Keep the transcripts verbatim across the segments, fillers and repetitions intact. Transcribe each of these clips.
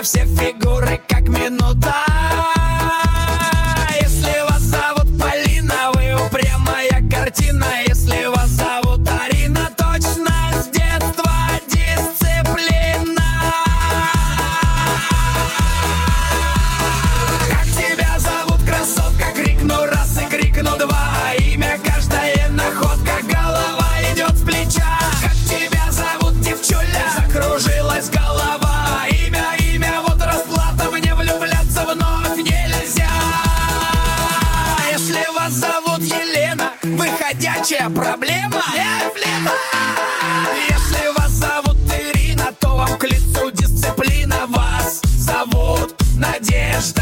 все фигуры как минута. Если вас зовут Полина, вы упрямая картина. Если вас зовут Арина, точно с детства дисциплина. Как тебя зовут, красотка? Крикну раз и крикну два. Имя каждая находка, голова идет с плеча. Как тебя зовут, девчуля? Закружилась голова. Имя, имя, вот расплата, мне влюбляться вновь нельзя. Если вас зовут Елена, вы ходячая проблема. Если вас зовут Ирина, то вам к лицу дисциплина. Вас зовут Надежда.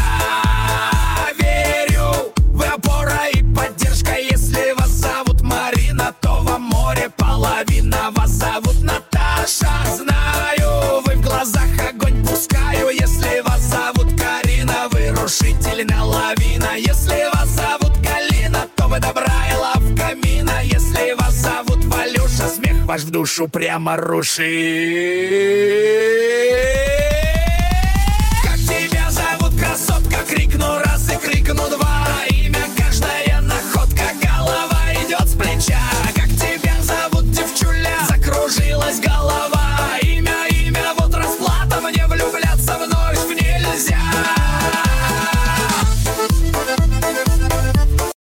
Верю, вы опора и поддержка. Если вас зовут Марина, то вам море половина. Вас зовут Наташа, знаю, вы в глазах огонь пускаю. Если вас зовут Карина, вы рушительная лавина. Если вас зовут Галина, то вы добрая лавка мина. Если вас зовут Валюша, смех ваш в душу прямо рушит.